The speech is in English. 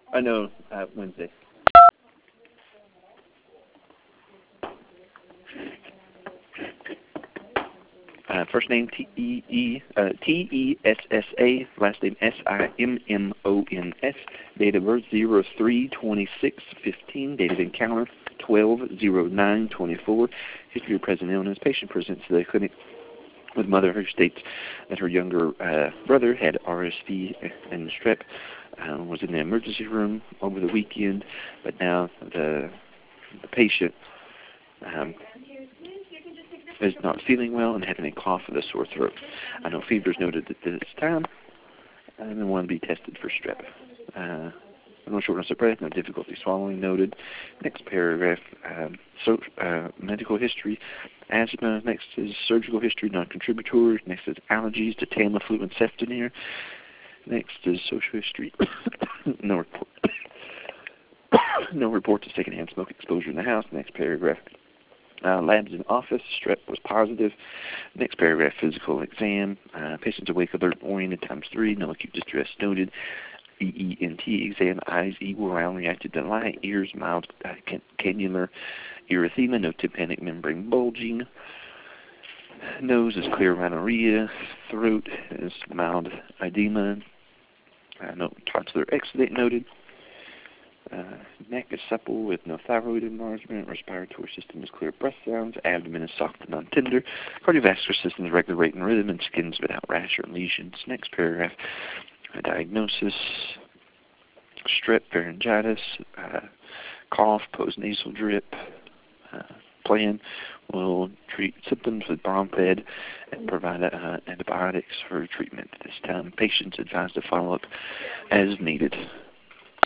I know, Wednesday. First name Tessa, last name Simmons. Date of birth 03/26/15. Date of encounter 12/09/24. History of present illness. Patient presents to the clinic with mother who states that her younger brother had RSV and strep. Was in the emergency room over the weekend, but now the patient is not feeling well and having a cough with a sore throat. I know fever is noted at this time, and they want to be tested for strep. No shortness of breath, no difficulty swallowing noted. Next paragraph, medical history, asthma. Next is surgical history, non-contributory. Next is allergies to Tamiflu and Ceftonir. Next is social history. No report. No report of secondhand smoke exposure in the house. Next paragraph. Labs in office, strep was positive. Next paragraph, physical exam. Patients awake, alert, oriented, ×3. No acute distress noted. EENT exam. Eyes eagle, round, reacted to light. Ears mild, cannular erythema. No tympanic membrane bulging. Nose is clear rhinorrhea. Throat is mild edema. No tonsillar exudate noted. Neck is supple with no thyroid enlargement. Respiratory system is clear breath sounds. Abdomen is soft and non-tender. Cardiovascular system is regular rate and rhythm, and skin is without rash or lesions. Next paragraph. Diagnosis: strep, pharyngitis, cough, postnasal drip. Plan will treat symptoms with Bromped and provide antibiotics for treatment at this time. Patients advised to follow up as needed.